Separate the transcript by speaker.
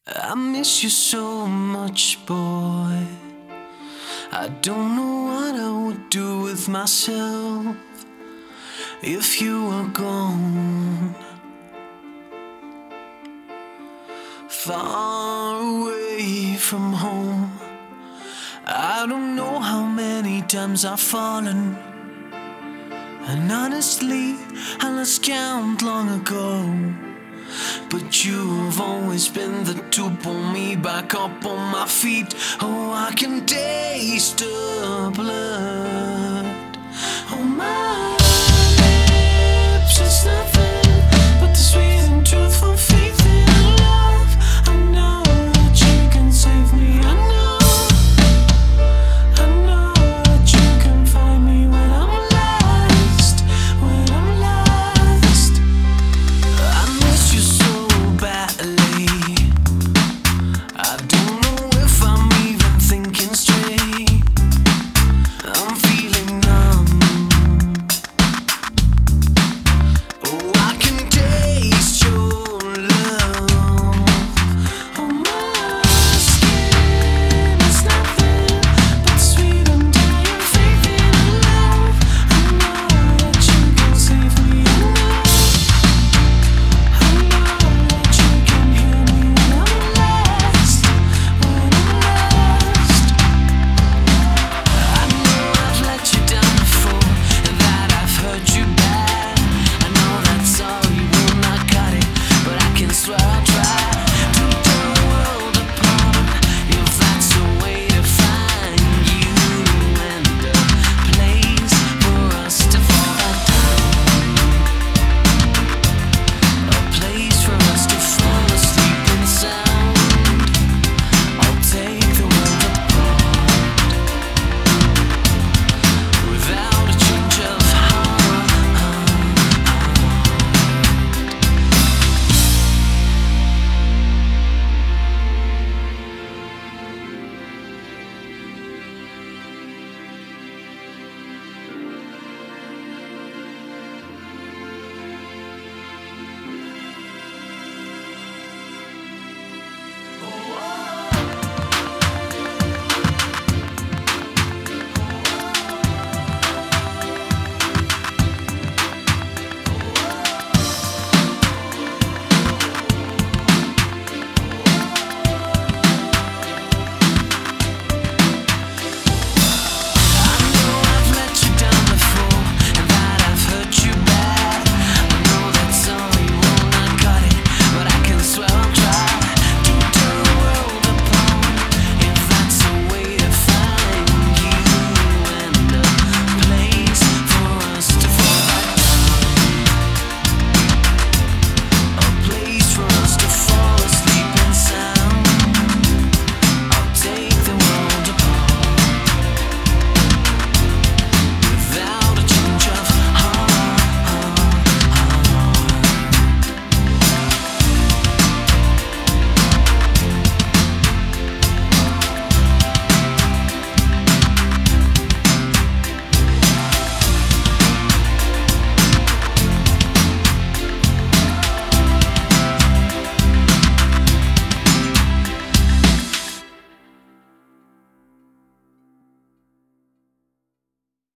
Speaker 1: I miss you so much, boy. I don't know what I would do with myself if you were gone. Far away from home, I don't know how many times I've fallen, and honestly, I lost count long ago. But you've always been the to pull me back up on my feet. Oh, I can taste the blood on my lips. It's not